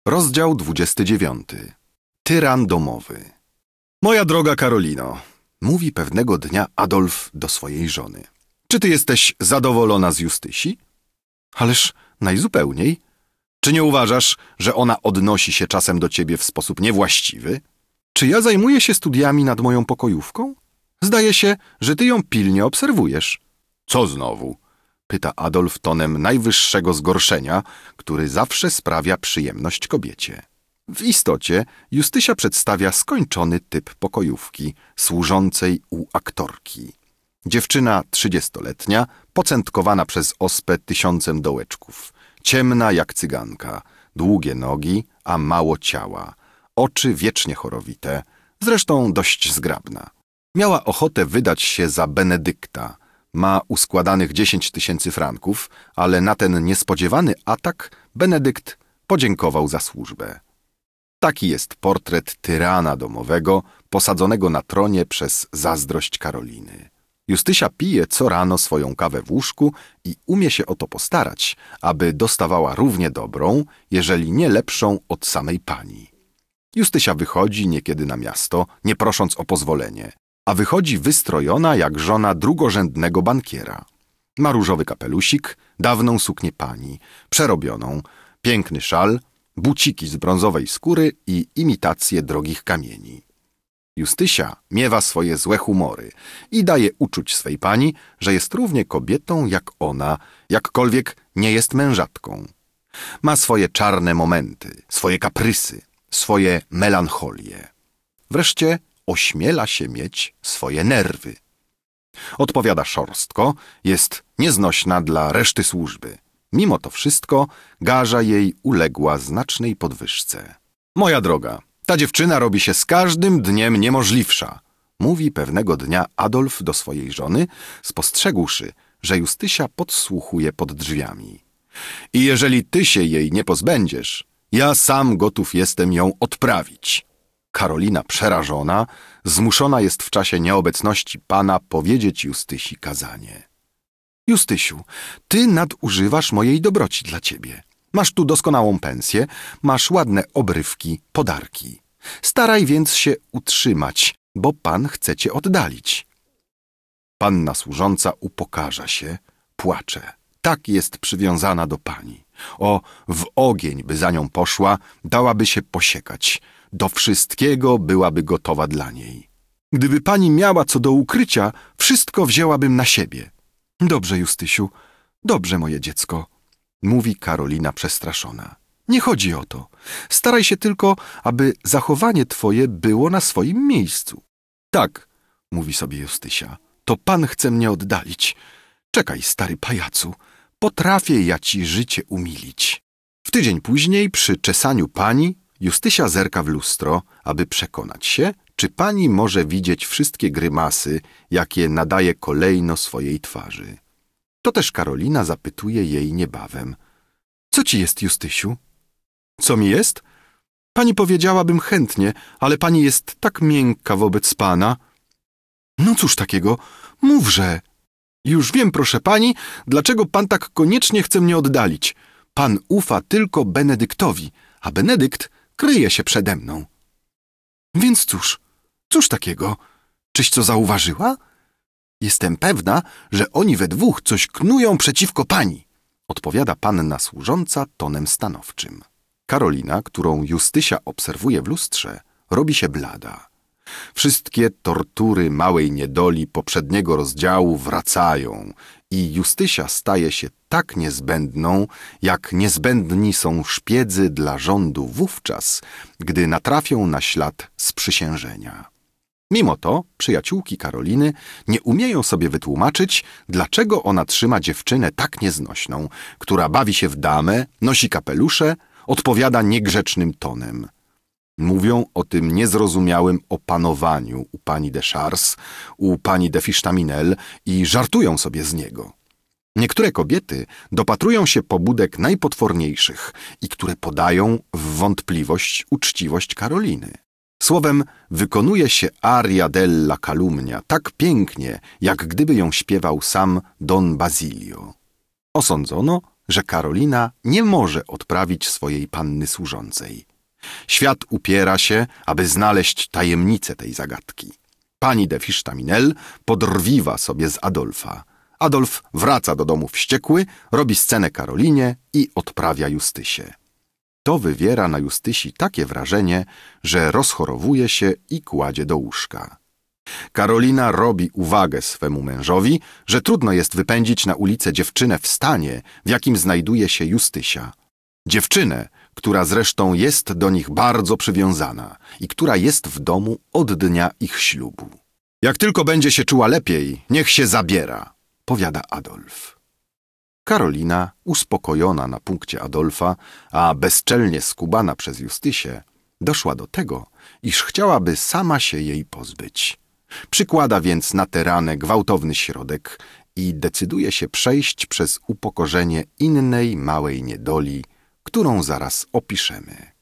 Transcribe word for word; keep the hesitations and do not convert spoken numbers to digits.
Rozdział dwudziesty dziewiąty. Tyran domowy. Moja droga Karolino, mówi pewnego dnia Adolf do swojej żony. Czy ty jesteś zadowolona z Justysi? Ależ najzupełniej. Czy nie uważasz, że ona odnosi się czasem do ciebie w sposób niewłaściwy? Czy ja zajmuję się studiami nad moją pokojówką? Zdaje się, że ty ją pilnie obserwujesz. Co znowu? Pyta Adolf tonem najwyższego zgorszenia, który zawsze sprawia przyjemność kobiecie. W istocie Justysia przedstawia skończony typ pokojówki, służącej u aktorki. Dziewczyna trzydziestoletnia, pocętkowana przez ospę tysiącem dołeczków. Ciemna jak cyganka, długie nogi, a mało ciała. Oczy wiecznie chorowite, zresztą dość zgrabna. Miała ochotę wydać się za Benedykta. Ma uskładanych dziesięć tysięcy franków, ale na ten niespodziewany atak Benedykt podziękował za służbę. Taki jest portret tyrana domowego, posadzonego na tronie przez zazdrość Karoliny. Justysia pije co rano swoją kawę w łóżku i umie się o to postarać, aby dostawała równie dobrą, jeżeli nie lepszą od samej pani. Justysia wychodzi niekiedy na miasto, nie prosząc o pozwolenie, a wychodzi wystrojona jak żona drugorzędnego bankiera. Ma różowy kapelusik, dawną suknię pani, przerobioną, piękny szal, buciki z brązowej skóry i imitacje drogich kamieni. Justysia miewa swoje złe humory i daje uczuć swej pani, że jest równie kobietą jak ona, jakkolwiek nie jest mężatką. Ma swoje czarne momenty, swoje kaprysy, swoje melancholie. Wreszcie ośmiela się mieć swoje nerwy. Odpowiada szorstko, jest nieznośna dla reszty służby. Mimo to wszystko garza jej uległa znacznej podwyżce. Moja droga, ta dziewczyna robi się z każdym dniem niemożliwsza, mówi pewnego dnia Adolf do swojej żony, spostrzegłszy, że Justysia podsłuchuje pod drzwiami. I jeżeli ty się jej nie pozbędziesz, ja sam gotów jestem ją odprawić. Karolina przerażona, zmuszona jest w czasie nieobecności pana powiedzieć Justysi kazanie. Justysiu, ty nadużywasz mojej dobroci dla ciebie. Masz tu doskonałą pensję, masz ładne obrywki, podarki. Staraj więc się utrzymać, bo pan chce cię oddalić. Panna służąca upokarza się, płacze. Tak jest przywiązana do pani. O, w ogień by za nią poszła, dałaby się posiekać. Do wszystkiego byłaby gotowa dla niej. Gdyby pani miała co do ukrycia, wszystko wzięłabym na siebie. Dobrze, Justysiu, dobrze, moje dziecko, mówi Karolina przestraszona. Nie chodzi o to. Staraj się tylko, aby zachowanie twoje było na swoim miejscu. Tak, mówi sobie Justysia, to pan chce mnie oddalić. Czekaj, stary pajacu, potrafię ja ci życie umilić. W tydzień później, przy czesaniu pani, Justysia zerka w lustro, aby przekonać się, czy pani może widzieć wszystkie grymasy, jakie nadaje kolejno swojej twarzy. To też Karolina zapytuje jej niebawem. Co ci jest, Justysiu? Co mi jest? Pani powiedziałabym chętnie, ale pani jest tak miękka wobec pana. No cóż takiego, mówże. Już wiem, proszę pani, dlaczego pan tak koniecznie chce mnie oddalić. Pan ufa tylko Benedyktowi, a Benedykt kryje się przede mną. Więc cóż, cóż takiego? Czyś co zauważyła? Jestem pewna, że oni we dwóch coś knują przeciwko pani, odpowiada panna służąca tonem stanowczym. Karolina, którą Justysia obserwuje w lustrze, robi się blada. Wszystkie tortury małej niedoli poprzedniego rozdziału wracają i Justysia staje się tak niezbędną, jak niezbędni są szpiedzy dla rządu wówczas, gdy natrafią na ślad sprzysiężenia. Mimo to przyjaciółki Karoliny nie umieją sobie wytłumaczyć, dlaczego ona trzyma dziewczynę tak nieznośną, która bawi się w damę, nosi kapelusze, odpowiada niegrzecznym tonem. Mówią o tym niezrozumiałym opanowaniu u pani de Chars, u pani de Fichtaminel i żartują sobie z niego. Niektóre kobiety dopatrują się pobudek najpotworniejszych i które podają w wątpliwość uczciwość Karoliny. Słowem, wykonuje się aria della calumnia tak pięknie, jak gdyby ją śpiewał sam Don Basilio. Osądzono, że Karolina nie może odprawić swojej panny służącej. Świat upiera się, aby znaleźć tajemnicę tej zagadki. Pani de Fisztaminel podrwiwa sobie z Adolfa. Adolf wraca do domu wściekły, robi scenę Karolinie i odprawia Justysię. To wywiera na Justysi takie wrażenie, że rozchorowuje się i kładzie do łóżka. Karolina robi uwagę swemu mężowi, że trudno jest wypędzić na ulicę dziewczynę w stanie, w jakim znajduje się Justysia. Dziewczynę, która zresztą jest do nich bardzo przywiązana i która jest w domu od dnia ich ślubu. Jak tylko będzie się czuła lepiej, niech się zabiera, powiada Adolf. Karolina, uspokojona na punkcie Adolfa, a bezczelnie skubana przez Justysię, doszła do tego, iż chciałaby sama się jej pozbyć. Przykłada więc na tę ranę gwałtowny środek i decyduje się przejść przez upokorzenie innej małej niedoli, którą zaraz opiszemy.